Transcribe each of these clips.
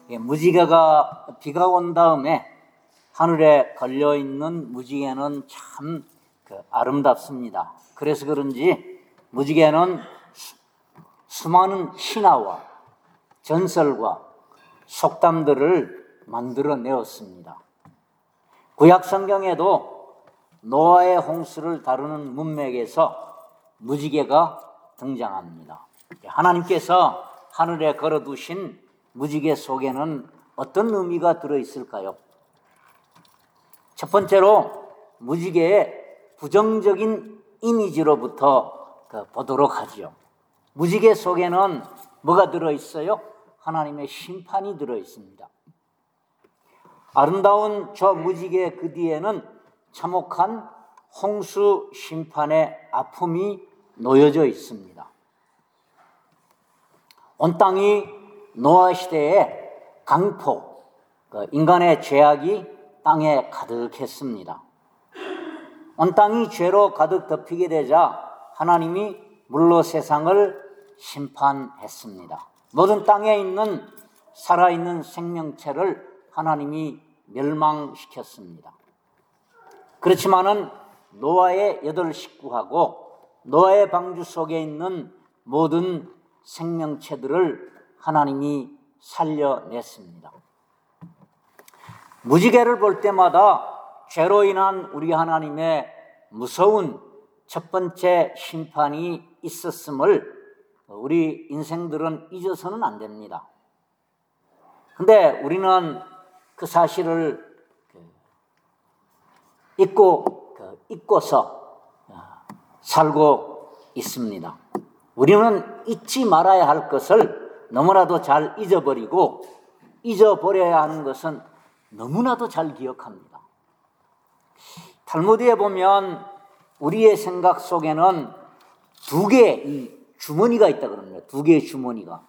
무지개가 비가 온 다음에 하늘에 걸려있는 무지개는 참 아름답습니다. 그래서 그런지 무지개는 수많은 신화와 전설과 속담들을 만들어내었습니다. 구약 성경에도 노아의 홍수를 다루는 문맥에서 무지개가 등장합니다. 하나님께서 하늘에 걸어두신 무지개 속에는 어떤 의미가 들어있을까요? 첫 번째로 무지개의 부정적인 이미지로부터 보도록 하죠. 무지개 속에는 뭐가 들어있어요? 하나님의 심판이 들어있습니다. 아름다운 저 무지개 그 뒤에는 참혹한 홍수 심판의 아픔이 놓여져 있습니다. 온 땅이 노아 시대의 강포, 인간의 죄악이 땅에 가득했습니다. 온 땅이 죄로 가득 덮이게 되자 하나님이 물로 세상을 심판했습니다. 모든 땅에 있는 살아있는 생명체를 하나님이 멸망시켰습니다. 그렇지만은 노아의 8 식구하고 노아의 방주 속에 있는 모든 생명체들을 하나님이 살려냈습니다. 무지개를 볼 때마다 죄로 인한 우리 하나님의 무서운 첫 번째 심판이 있었음을 우리 인생들은 잊어서는 안 됩니다. 근데 우리는 그 사실을 잊고서 살고 있습니다. 우리는 잊지 말아야 할 것을 너무나도 잘 잊어버리고 잊어버려야 하는 것은 너무나도 잘 기억합니다. 탈무드에 보면 우리의 생각 속에는 2개의 주머니가 있다 그럽니다. 2개의 주머니가.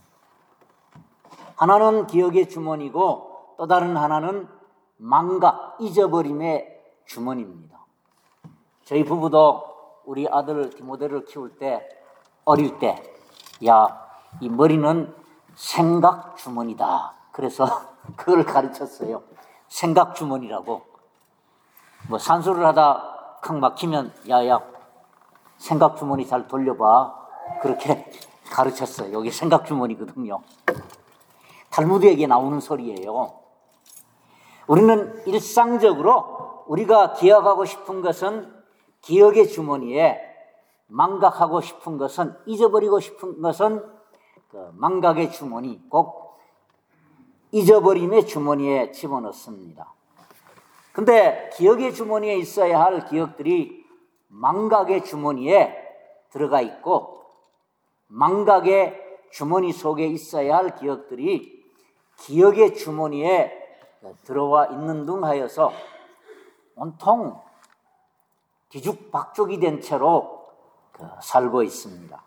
하나는 기억의 주머니고 또 다른 하나는 망각, 잊어버림의 주머니입니다. 저희 부부도 우리 아들 디모데를 키울 때 어릴 때 야, 이 머리는 생각 주머니다. 그래서 그걸 가르쳤어요. 생각 주머니라고. 뭐 산소를 하다 칵 막히면 야야 생각 주머니 잘 돌려봐. 그렇게 가르쳤어요. 여기 생각 주머니거든요. 탈무드에게 나오는 소리예요. 우리는 일상적으로 우리가 기억하고 싶은 것은 기억의 주머니에, 망각하고 싶은 것은, 잊어버리고 싶은 것은 그 망각의 주머니, 꼭 잊어버림의 주머니에 집어넣습니다. 근데 기억의 주머니에 있어야 할 기억들이 망각의 주머니에 들어가 있고, 망각의 주머니 속에 있어야 할 기억들이 기억의 주머니에 들어와 있는 등 하여서 온통 뒤죽박죽이 된 채로 살고 있습니다.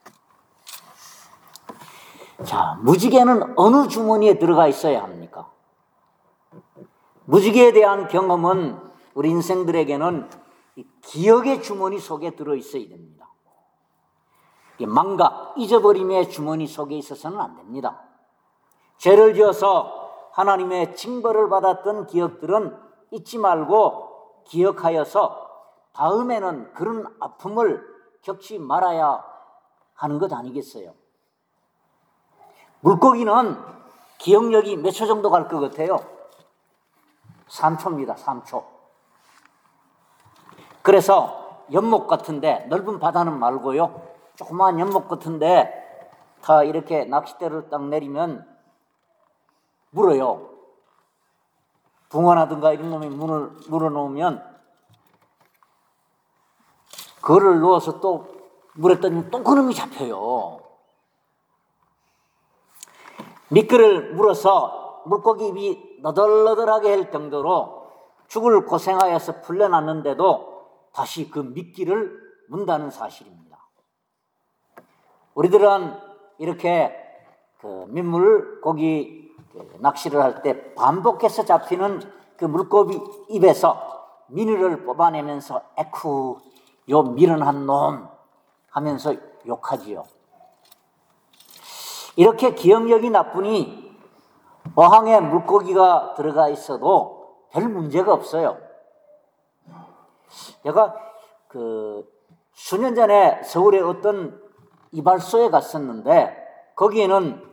자, 무지개는 어느 주머니에 들어가 있어야 합니까? 무지개에 대한 경험은 우리 인생들에게는 기억의 주머니 속에 들어있어야 됩니다. 망각, 잊어버림의 주머니 속에 있어서는 안 됩니다. 죄를 지어서 하나님의 징벌을 받았던 기억들은 잊지 말고 기억하여서 다음에는 그런 아픔을 겪지 말아야 하는 것 아니겠어요? 물고기는 기억력이 몇 초 정도 갈 것 같아요? 3초입니다. 3초. 그래서 연못 같은데, 넓은 바다는 말고요, 조그마한 연못 같은데 다 이렇게 낚싯대를 딱 내리면 물어요. 붕어나든가 이런 놈이 문을 물어놓으면 그거를 넣어서 또 물에 떠면 또 그놈이 잡혀요. 미끼를 물어서 물고기 입이 너덜너덜하게 할 정도로 죽을 고생하여서 풀려났는데도 다시 그 미끼를 문다는 사실입니다. 우리들은 이렇게 그 민물 고기 낚시를 할 때 반복해서 잡히는 그 물고기 입에서 미늘을 뽑아내면서 에쿠, 요 미련한 놈 하면서 욕하지요. 이렇게 기억력이 나쁘니 어항에 물고기가 들어가 있어도 별 문제가 없어요. 제가 수년 전에 서울의 어떤 이발소에 갔었는데 거기에는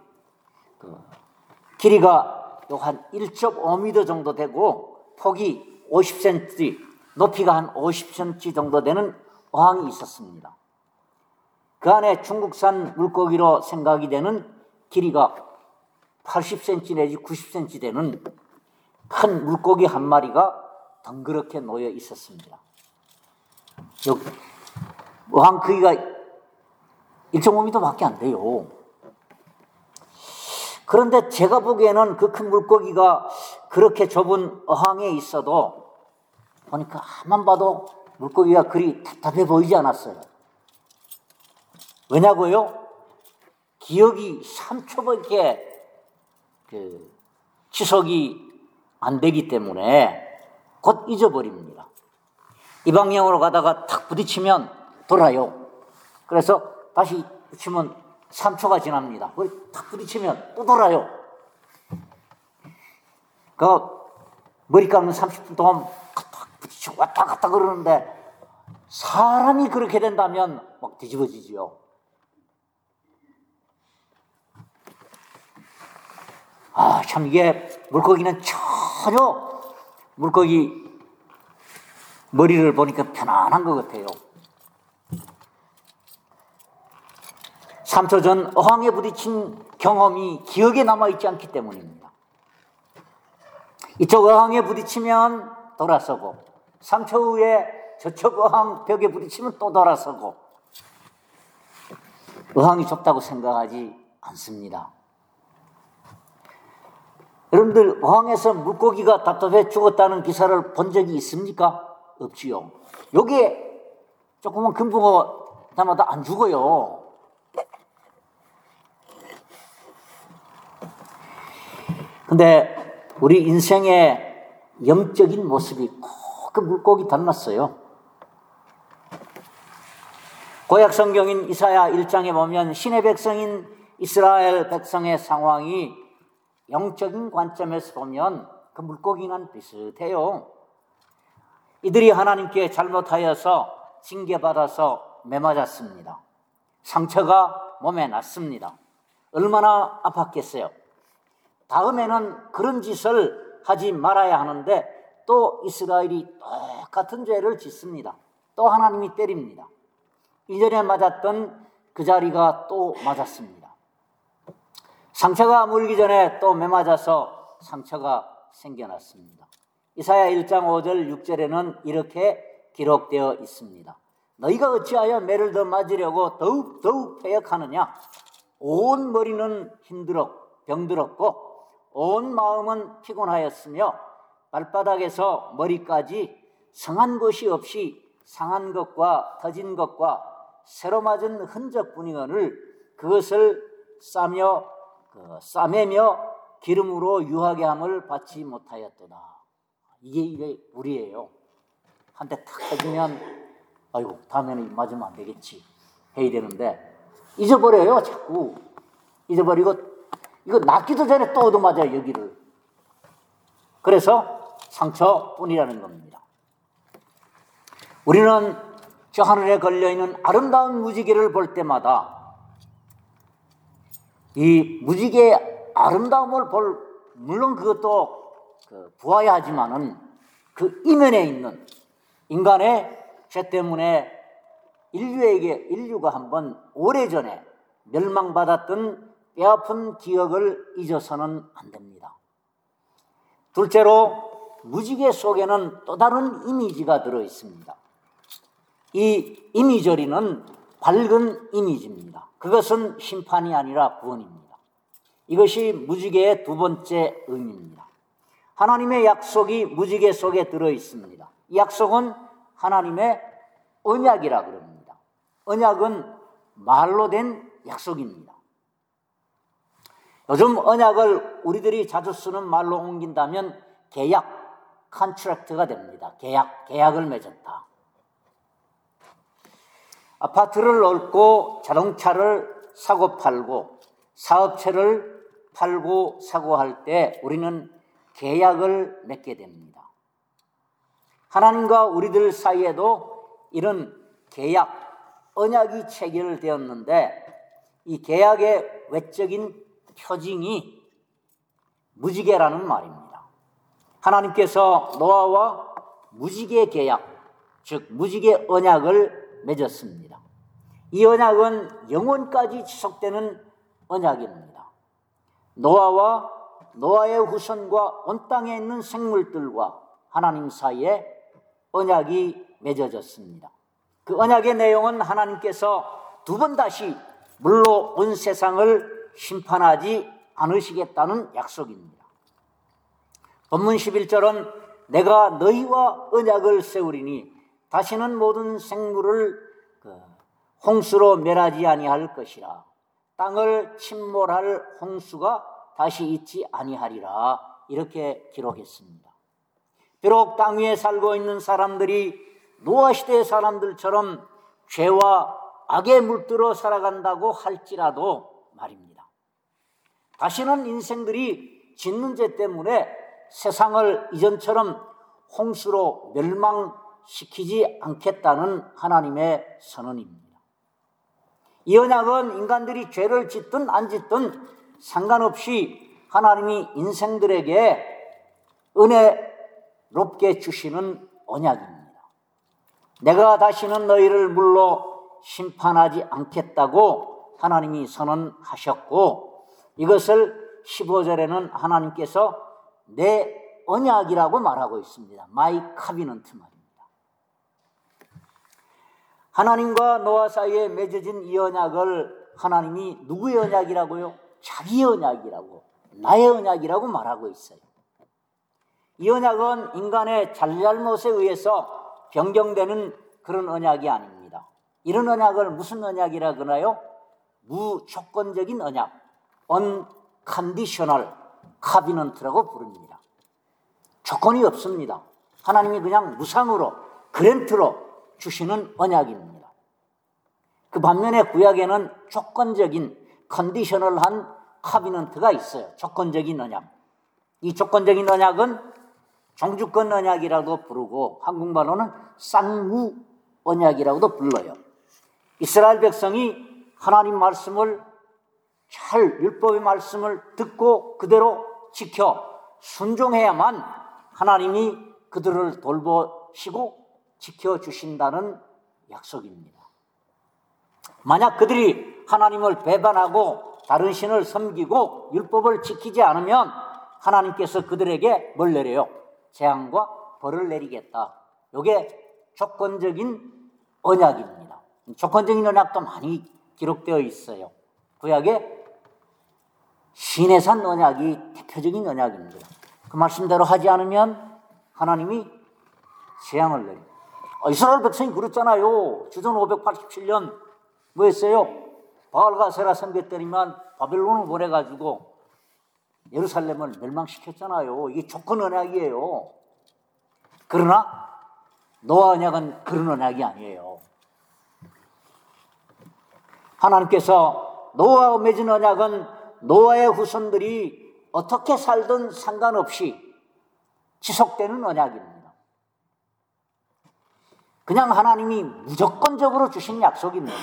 길이가 한 1.5m 정도 되고 폭이 50cm, 높이가 한 50cm 정도 되는 어항이 있었습니다. 그 안에 중국산 물고기로 생각이 되는 길이가 80cm 내지 90cm 되는 큰 물고기 한 마리가 덩그렇게 놓여 있었습니다. 어항 크기가 1.5m밖에 안 돼요. 그런데 제가 보기에는 그 큰 물고기가 그렇게 좁은 어항에 있어도 보니까 가만 봐도 물고기가 그리 답답해 보이지 않았어요. 왜냐고요? 기억이 3초밖에 지속이 안 되기 때문에 곧 잊어버립니다. 이 방향으로 가다가 탁 부딪히면 돌아요. 그래서 다시 붙이면 3초가 지납니다. 탁 부딪히면 또 돌아요. 머리 감는 30분 동안 탁 부딪히고 왔다 갔다 그러는데 사람이 그렇게 된다면 막 뒤집어지지요. 참 이게 물고기는 전혀 물고기 머리를 보니까 편안한 것 같아요. 3초 전 어항에 부딪힌 경험이 기억에 남아있지 않기 때문입니다. 이쪽 어항에 부딪히면 돌아서고 3초 후에 저쪽 어항 벽에 부딪히면 또 돌아서고 어항이 좁다고 생각하지 않습니다. 여러분들 어항에서 물고기가 답답해 죽었다는 기사를 본 적이 있습니까? 없지요. 여기에 조그만 금붕어 담아도 안 죽어요. 근데 우리 인생의 영적인 모습이 꼭 그 물고기 닮았어요. 구약 성경인 이사야 1장에 보면 신의 백성인 이스라엘 백성의 상황이 영적인 관점에서 보면 그 물고기는 비슷해요. 이들이 하나님께 잘못하여서 징계받아서 매맞았습니다. 상처가 몸에 났습니다. 얼마나 아팠겠어요. 다음에는 그런 짓을 하지 말아야 하는데 또 이스라엘이 똑같은 죄를 짓습니다. 또 하나님이 때립니다. 이전에 맞았던 그 자리가 또 맞았습니다. 상처가 물기 전에 또 매맞아서 상처가 생겨났습니다. 이사야 1장 5절 6절에는 이렇게 기록되어 있습니다. 너희가 어찌하여 매를 더 맞으려고 더욱 패역하느냐? 온 머리는 병들었고 온 마음은 피곤하였으며 발바닥에서 머리까지 성한 것이 없이 상한 것과 터진 것과 새로 맞은 흔적뿐이거늘 그것을 싸매며 기름으로 유하게 함을 받지 못하였도다. 이게 우리예요. 한 대 탁 터지면 아이고 다음에는 맞으면 안 되겠지 해야 되는데 잊어버려요. 자꾸 잊어버리고 이거 낫기도 전에 또 얻어맞아요. 여기를. 그래서 상처뿐이라는 겁니다. 우리는 저 하늘에 걸려있는 아름다운 무지개를 볼 때마다 이 무지개의 아름다움을 물론 그것도 보아야 하지만은 그 이면에 있는 인간의 죄 때문에 인류가 한번 오래전에 멸망받았던 뼈아픈 기억을 잊어서는 안 됩니다. 둘째로 무지개 속에는 또 다른 이미지가 들어있습니다. 이 이미저리는 밝은 이미지입니다. 그것은 심판이 아니라 구원입니다. 이것이 무지개의 두 번째 의미입니다. 하나님의 약속이 무지개 속에 들어있습니다. 이 약속은 하나님의 언약이라 그럽니다. 언약은 말로 된 약속입니다. 요즘 언약을 우리들이 자주 쓰는 말로 옮긴다면 계약, 컨트랙트가 됩니다. 계약을 맺었다. 아파트를 얻고 자동차를 사고 팔고 사업체를 팔고 사고 할 때 우리는 계약을 맺게 됩니다. 하나님과 우리들 사이에도 이런 계약, 언약이 체결되었는데 이 계약의 외적인 표징이 무지개라는 말입니다. 하나님께서 노아와 무지개 계약, 즉 무지개 언약을 맺었습니다. 이 언약은 영원까지 지속되는 언약입니다. 노아와 노아의 후손과 온 땅에 있는 생물들과 하나님 사이에 언약이 맺어졌습니다. 그 언약의 내용은 하나님께서 두 번 다시 물로 온 세상을 심판하지 않으시겠다는 약속입니다. 본문 11절은 내가 너희와 언약을 세우리니 다시는 모든 생물을 홍수로 멸하지 아니할 것이라. 땅을 침몰할 홍수가 다시 있지 아니하리라. 이렇게 기록했습니다. 비록 땅 위에 살고 있는 사람들이 노아 시대의 사람들처럼 죄와 악에 물들어 살아간다고 할지라도 말입니다. 다시는 인생들이 짓는 죄 때문에 세상을 이전처럼 홍수로 멸망시키지 않겠다는 하나님의 선언입니다. 이 언약은 인간들이 죄를 짓든 안 짓든 상관없이 하나님이 인생들에게 은혜롭게 주시는 언약입니다. 내가 다시는 너희를 물로 심판하지 않겠다고 하나님이 선언하셨고, 이것을 15절에는 하나님께서 내 언약이라고 말하고 있습니다. My covenant 말입니다. 하나님과 노아 사이에 맺어진 이 언약을 하나님이 누구의 언약이라고요? 자기의 언약이라고, 나의 언약이라고 말하고 있어요. 이 언약은 인간의 잘잘못에 의해서 변경되는 그런 언약이 아닙니다. 이런 언약을 무슨 언약이라 그러나요? 무조건적인 언약, unconditional covenant라고 부릅니다. 조건이 없습니다. 하나님이 그냥 무상으로, 그랜트로 주시는 언약입니다. 그 반면에 구약에는 조건적인, 컨디셔널한 카비넌트가 있어요. 조건적인 언약. 이 조건적인 언약은 종주권 언약이라고 부르고 한국말로는 쌍무 언약이라고도 불러요. 이스라엘 백성이 하나님 말씀을 잘, 율법의 말씀을 듣고 그대로 지켜 순종해야만 하나님이 그들을 돌보시고 지켜주신다는 약속입니다. 만약 그들이 하나님을 배반하고 다른 신을 섬기고 율법을 지키지 않으면 하나님께서 그들에게 뭘 내려요? 재앙과 벌을 내리겠다. 이게 조건적인 언약입니다. 조건적인 언약도 많이 기록되어 있어요. 구약에 시내산 언약이 대표적인 언약입니다. 그 말씀대로 하지 않으면 하나님이 재앙을 내립니다. 이스라엘 백성이 그랬잖아요. 주전 587년 뭐 했어요? 바알과 세라 섬겼더니만 바벨론을 보내가지고 예루살렘을 멸망시켰잖아요. 이게 조건 언약이에요. 그러나 노아 언약은 그런 언약이 아니에요. 하나님께서 노아와 맺은 언약은 노아의 후손들이 어떻게 살든 상관없이 지속되는 언약입니다. 그냥 하나님이 무조건적으로 주신 약속입니다.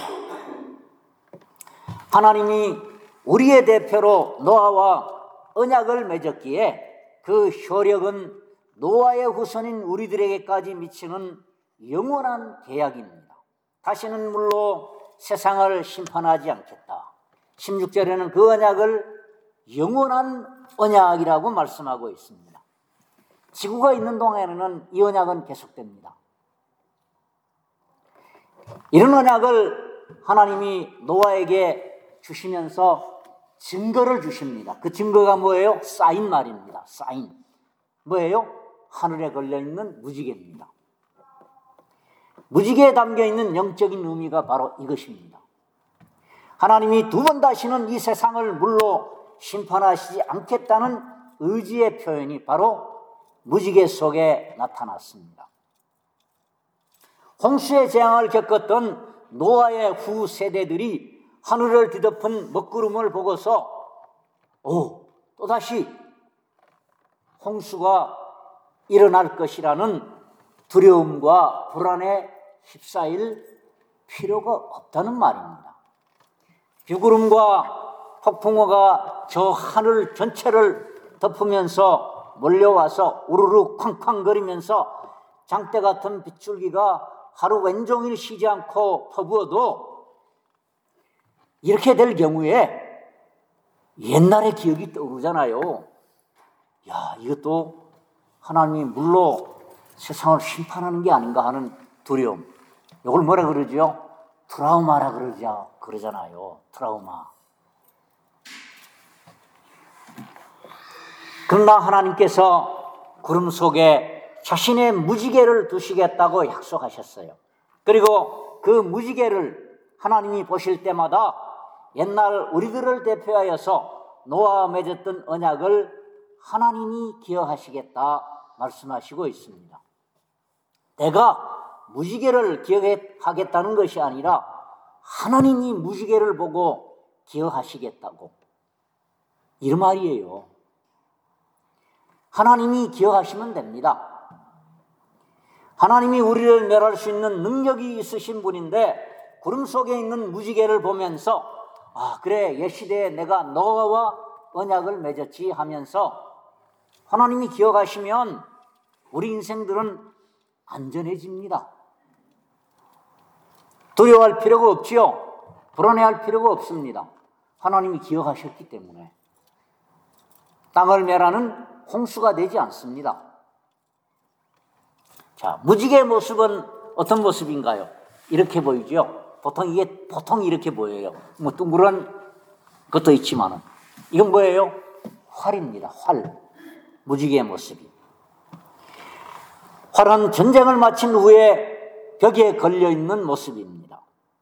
하나님이 우리의 대표로 노아와 언약을 맺었기에 그 효력은 노아의 후손인 우리들에게까지 미치는 영원한 계약입니다. 다시는 물로 세상을 심판하지 않겠다. 16절에는 그 언약을 영원한 언약이라고 말씀하고 있습니다. 지구가 있는 동안에는 이 언약은 계속됩니다. 이런 언약을 하나님이 노아에게 주시면서 증거를 주십니다. 그 증거가 뭐예요? 사인 말입니다. 사인. 뭐예요? 하늘에 걸려있는 무지개입니다. 무지개에 담겨있는 영적인 의미가 바로 이것입니다. 하나님이 두 번 다시는 이 세상을 물로 심판하시지 않겠다는 의지의 표현이 바로 무지개 속에 나타났습니다. 홍수의 재앙을 겪었던 노아의 후 세대들이 하늘을 뒤덮은 먹구름을 보고서 또다시 홍수가 일어날 것이라는 두려움과 불안에 휩싸일 필요가 없다는 말입니다. 비구름과 폭풍우가 저 하늘 전체를 덮으면서 몰려와서 우르르 쾅쾅거리면서 장대 같은 빗줄기가 하루 왼종일 쉬지 않고 퍼부어도 이렇게 될 경우에 옛날의 기억이 떠오르잖아요. 야, 이것도 하나님이 물로 세상을 심판하는 게 아닌가 하는 두려움. 이걸 뭐라 그러죠? 트라우마라 그러잖아요. 트라우마. 그러나 하나님께서 구름 속에 자신의 무지개를 두시겠다고 약속하셨어요. 그리고 그 무지개를 하나님이 보실 때마다 옛날 우리들을 대표하여서 노아와 맺었던 언약을 하나님이 기억하시겠다 말씀하시고 있습니다. 내가 무지개를 기억하겠다는 것이 아니라 하나님이 무지개를 보고 기억하시겠다고, 이 말이에요. 하나님이 기억하시면 됩니다. 하나님이 우리를 멸할 수 있는 능력이 있으신 분인데 구름 속에 있는 무지개를 보면서 아, 그래, 옛시대에 내가 노아와 언약을 맺었지 하면서 하나님이 기억하시면 우리 인생들은 안전해집니다. 두려워할 필요가 없지요. 불안해할 필요가 없습니다. 하나님이 기억하셨기 때문에 땅을 멸하는 홍수가 되지 않습니다. 자, 무지개의 모습은 어떤 모습인가요? 이렇게 보이죠. 보통 이렇게 보여요. 뭐 둥그런 것도 있지만은 이건 뭐예요? 활입니다. 활. 무지개의 모습이. 활은 전쟁을 마친 후에 벽에 걸려 있는 모습입니다.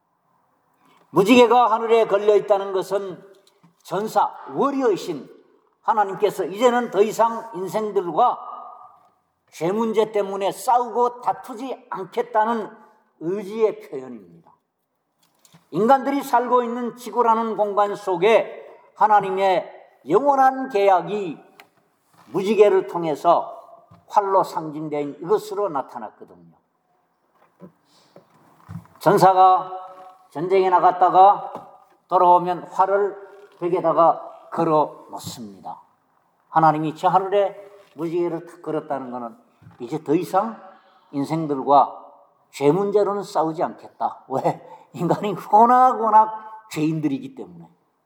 무지개가 하늘에 걸려 있다는 것은 전사, 워리어이신 하나님께서 이제는 더 이상 인생들과 죄 문제 때문에 싸우고 다투지 않겠다는 의지의 표현입니다. 인간들이 살고 있는 지구라는 공간 속에 하나님의 영원한 계약이 무지개를 통해서 활로 상징된 이것으로 나타났거든요. 전사가 전쟁에 나갔다가 돌아오면 활을 벽에다가 걸어 놓습니다. 하나님이 저 하늘에 무지개를 탁 걸었다는 것은 이제 더 이상 인생들과 죄 문제로는 싸우지 않겠다. 왜? 인간이 워낙 죄인들이기 때문에.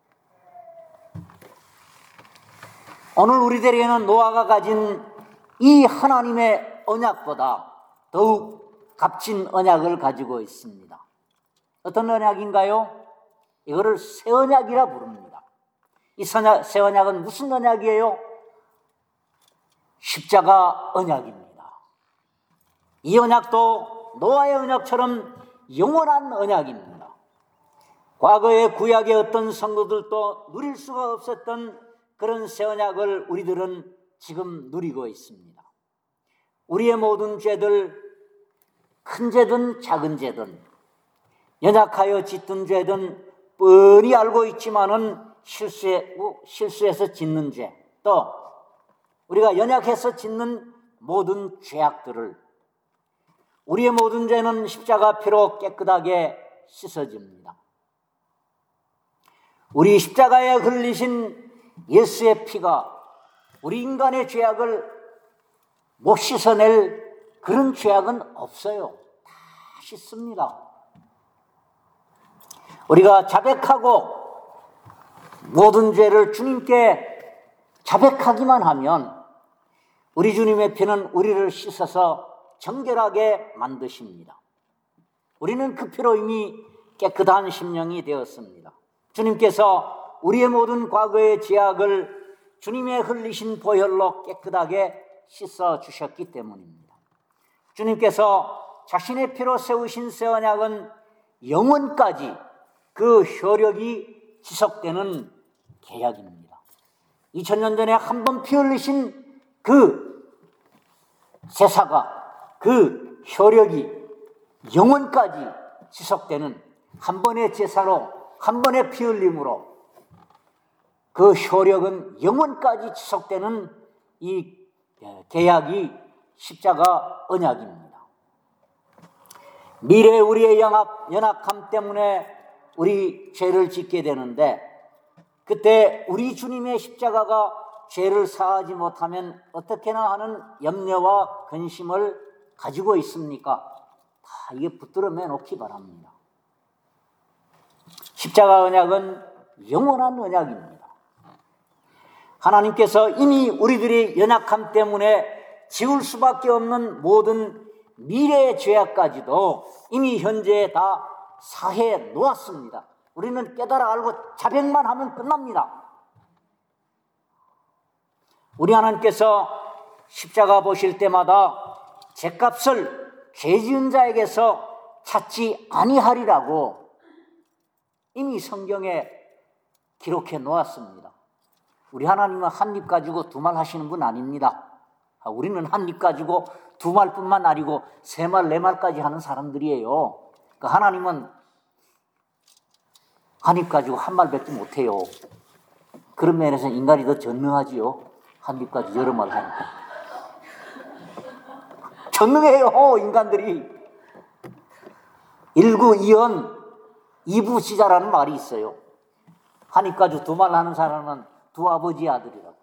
오늘 우리들에게는 노아가 가진 이 하나님의 언약보다 더욱 값진 언약을 가지고 있습니다. 어떤 언약인가요? 이거를 새 언약이라 부릅니다. 이 새 언약은 무슨 언약이에요? 십자가 언약입니다. 이 언약도 노아의 언약처럼 영원한 언약입니다. 과거의 구약의 어떤 성도들도 누릴 수가 없었던 그런 새 언약을 우리들은 지금 누리고 있습니다. 우리의 모든 죄들, 큰 죄든 작은 죄든, 연약하여 짓던 죄든 뻔히 알고 있지만은 실수해서 짓는 죄, 또 우리가 연약해서 짓는 모든 죄악들을, 우리의 모든 죄는 십자가 피로 깨끗하게 씻어집니다. 우리 십자가에 흘리신 예수의 피가 우리 인간의 죄악을 못 씻어낼 그런 죄악은 없어요. 다 씻습니다. 우리가 자백하고 모든 죄를 주님께 자백하기만 하면 우리 주님의 피는 우리를 씻어서 정결하게 만드십니다. 우리는 그 피로 이미 깨끗한 심령이 되었습니다. 주님께서 우리의 모든 과거의 죄악을 주님의 흘리신 보혈로 깨끗하게 씻어주셨기 때문입니다. 주님께서 자신의 피로 세우신 새 언약은 영원까지 그 효력이 지속되는 계약입니다. 2000년 전에 한 번 피 흘리신 그 제사가, 그 효력이 영원까지 지속되는 한 번의 제사로, 한 번의 피 흘림으로 그 효력은 영원까지 지속되는 이 계약이 십자가 언약입니다. 미래 우리의 연약함 때문에 우리 죄를 짓게 되는데, 그때 우리 주님의 십자가가 죄를 사하지 못하면 어떻게나 하는 염려와 근심을 가지고 있습니까? 다 이게 붙들어 매놓기 바랍니다. 십자가 언약은 영원한 언약입니다. 하나님께서 이미 우리들의 연약함 때문에 지울 수밖에 없는 모든 미래의 죄악까지도 이미 현재 다 사해 놓았습니다. 우리는 깨달아 알고 자백만 하면 끝납니다. 우리 하나님께서 십자가 보실 때마다 죄값을 죄 지은 자에게서 찾지 아니하리라고 이미 성경에 기록해 놓았습니다. 우리 하나님은 한 입 가지고 두 말 하시는 분 아닙니다. 우리는 한 입 가지고 두 말뿐만 아니고 세 말, 네 말까지 하는 사람들이에요. 하나님은 한 입 가지고 한 말밖에 못해요. 그런 면에서 인간이 더 전능하지요. 한 입 가지고 여러 말 하니까. 전능해요, 인간들이. 일구이연 이부지자라는 말이 있어요. 한 입 가지고 두 말 하는 사람은 두 아버지 아들이라고.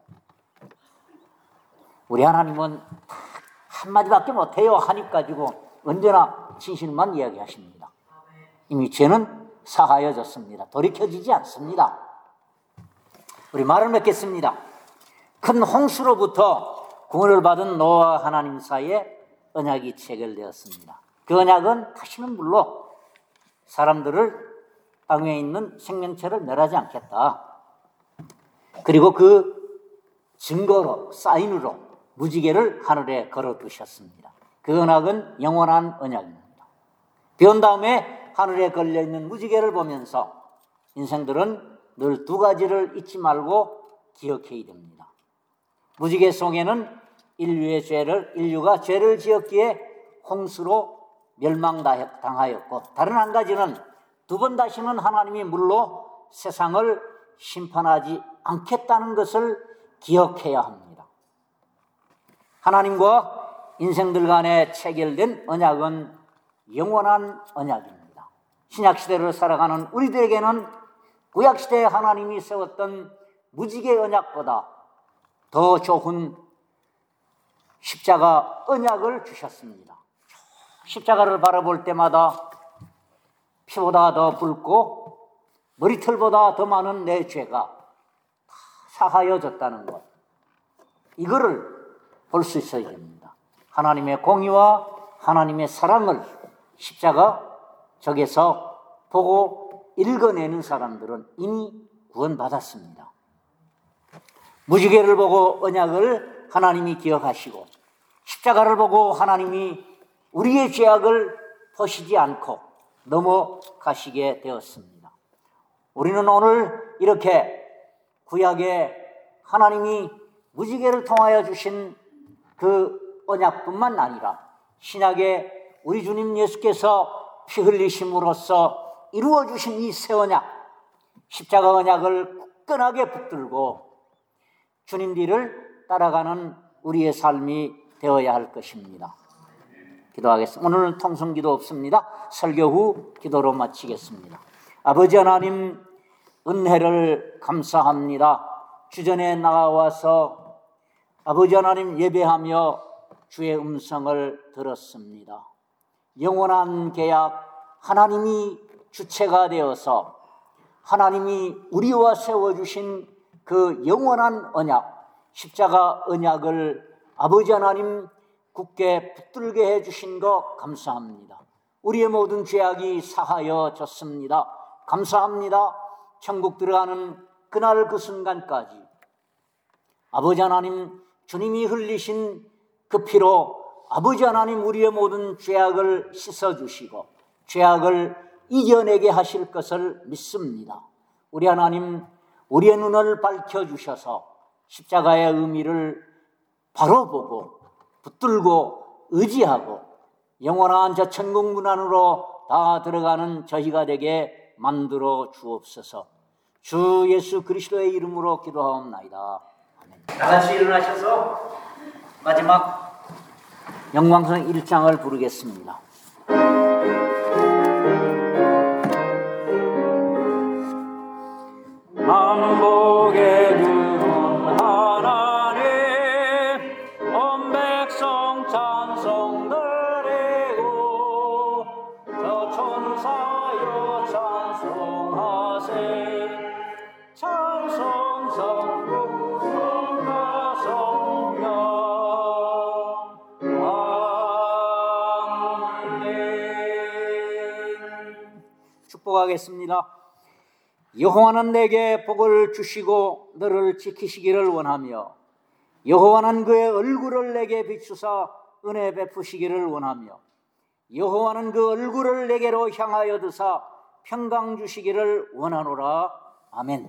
우리 하나님은 한마디밖에 못해요. 한 입 가지고 언제나 진실만 이야기하십니다. 이미 죄는 사하여졌습니다. 돌이켜지지 않습니다. 우리 말을 맺겠습니다. 큰 홍수로부터 구원을 받은 노아와 하나님 사이에 언약이 체결되었습니다. 그 언약은 다시는 물로 사람들을 땅 위에 있는 생명체를 멸하지 않겠다. 그리고 그 증거로, 사인으로 무지개를 하늘에 걸어두셨습니다. 그 언약은 영원한 언약입니다. 비 온 다음에 하늘에 걸려있는 무지개를 보면서 인생들은 늘 두 가지를 잊지 말고 기억해야 됩니다. 무지개 속에는 인류가 죄를 지었기에 홍수로 멸망당하였고, 다른 한 가지는 두 번 다시는 하나님이 물로 세상을 심판하지 않겠다는 것을 기억해야 합니다. 하나님과 인생들 간에 체결된 언약은 영원한 언약입니다. 신약시대를 살아가는 우리들에게는 구약시대에 하나님이 세웠던 무지개 언약보다 더 좋은 십자가 언약을 주셨습니다. 십자가를 바라볼 때마다 피보다 더 붉고 머리털보다 더 많은 내 죄가 사하여졌다는 것, 이거를 볼 수 있어야 됩니다. 하나님의 공의와 하나님의 사랑을 십자가 적에서 보고 읽어내는 사람들은 이미 구원받았습니다. 무지개를 보고 언약을 하나님이 기억하시고, 십자가를 보고 하나님이 우리의 죄악을 보시지 않고 넘어가시게 되었습니다. 우리는 오늘 이렇게 구약에 하나님이 무지개를 통하여 주신 그 언약뿐만 아니라 신약에 우리 주님 예수께서 피 흘리심으로써 이루어 주신 이 새 언약, 십자가 언약을 굳건하게 붙들고 주님 뒤를 따라가는 우리의 삶이 되어야 할 것입니다. 기도하겠습니다. 오늘은 통성기도 없습니다. 설교 후 기도로 마치겠습니다. 아버지 하나님, 은혜를 감사합니다. 주전에 나와서 아버지 하나님 예배하며 주의 음성을 들었습니다. 영원한 계약, 하나님이 주체가 되어서 하나님이 우리와 세워주신 그 영원한 언약, 십자가 언약을 아버지 하나님 굳게 붙들게 해주신 것 감사합니다. 우리의 모든 죄악이 사하여졌습니다. 감사합니다. 천국 들어가는 그날 그 순간까지 아버지 하나님, 주님이 흘리신 그 피로 아버지 하나님 우리의 모든 죄악을 씻어주시고 죄악을 이겨내게 하실 것을 믿습니다. 우리 하나님, 우리의 눈을 밝혀주셔서 십자가의 의미를 바로 보고 붙들고 의지하고 영원한 저 천국 문 안으로 다 들어가는 저희가 되게 만들어 주옵소서. 주 예수 그리스도의 이름으로 기도하옵나이다. 아멘. 다 같이 일어나셔서 마지막 영광성 1장을 부르겠습니다. 만복의 주는 하나님, 온 백성 찬송 드리고 저 천사여 찬송하세. 찬송 성부 성자 성령. 아멘. 축복하겠습니다. 여호와는 내게 복을 주시고 너를 지키시기를 원하며 여호와는 그의 얼굴을 내게 비추사 은혜 베푸시기를 원하며 여호와는 그 얼굴을 내게로 향하여 드사 평강 주시기를 원하노라. 아멘.